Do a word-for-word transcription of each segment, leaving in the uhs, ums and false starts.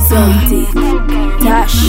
Salty, Tash,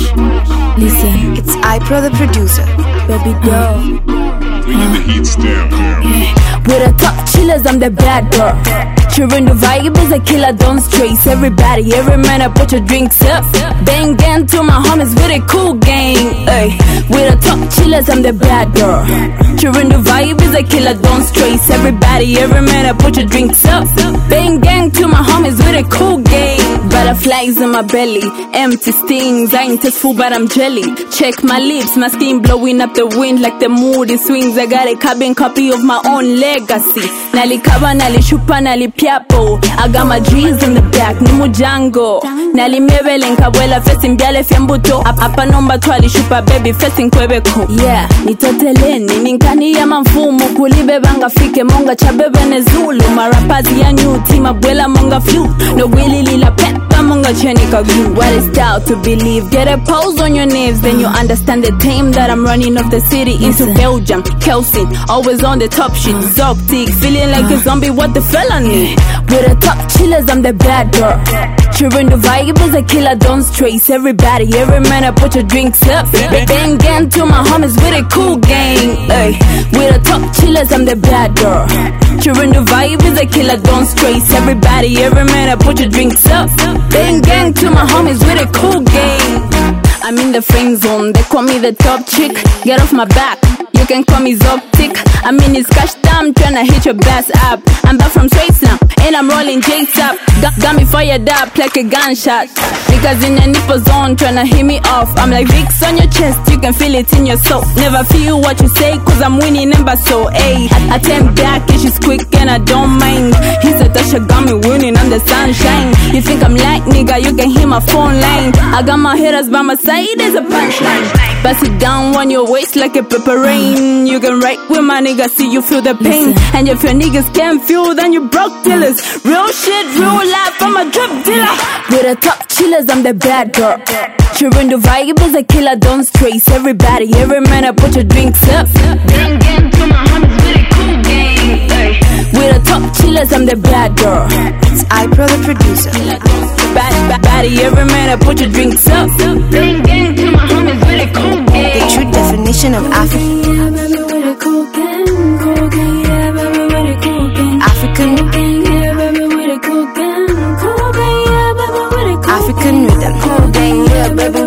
listen, It's iPro the producer. baby doll. Bringing the heat down. With the top chillers, I'm the bad girl. Cheering the vibe is a killer, don't stress. Everybody, every man, I put your drinks up. Bang gang to my homies with a cool gang. Ay, with the top chillers, I'm the bad girl. Cheering the vibe is a killer, don't stress. Everybody, every man, I put your drinks up. Bang gang to my homies with a cool gang. Butterflies in my belly, empty stings. I ain't tasteful, but I'm jelly. Check my lips, my skin blowing up the wind like the moody swings. I got a carbon copy of my own legacy. Nali kaba, nali shupa, nali piapo. I got my dreams in the back, ni mujango. Nali mebele nkabwela fesi mbiale fiambuto. Apa nomba twali shupa baby fesi nkwebeko. Yeah, nitoteleni, ninkani ya mfumu. Kulibe banga fike monga chabebe ne zulu. Marapazi ya nyuti, mabwela monga flu. No willy lila pepa monga chenika glue. What is doubt to believe? Get a pose on your knees, then you understand the time that I'm running off the city into Belgium. Kelsin, always on the top shit. Zoptic, feeling like a zombie, what the fella need? With the top chillers, I'm the bad girl. Cheering the vibe is a killer, don't stress. Everybody, every man, I put your drinks up. Bang gang to my homies with a cool gang. Ay, with the top chillers, I'm the bad girl. Cheering the vibe is a killer, don't stress. Everybody, every man, I put your drinks up. Bang gang to my homies with a cool gang. I'm in the friend zone, they call me the top chick. Get off my back, you can call me Zoptic. I'm in this cash time, tryna hit your best up. I'm back from straight now, and I'm rolling Jake's up. Got, got me fired up like a gunshot. Because in the nipple zone, tryna hit me off. I'm like Vicks on your chest, you can feel it in your soul. Never feel what you say, cause I'm winning number so ayy. I, I turn back and she's quick and I don't mind. He said Tasha got me winning, I'm the sunshine. You think I'm like nigga, you can hear my phone line. I got my haters by my side, there's a punchline. Pass it down on your waist like a pepper rain. You can write with my niggas, see you feel the pain. And if your niggas can't feel, then you broke dealers. Real shit, real life, I'm a drug dealer. With the top chillers, I'm the bad girl. Cheering the vibe is a killer, don't stress. Everybody, every man, I put your drinks up. Bang gang to my homies with a cool gang. Ay, with the top chillers, I'm the bad girl. It's iPro the producer. Bad, bad, body, every man, I put your drinks up. Bang gang to my homies with a cool gang. The true definition of African. African African rhythm.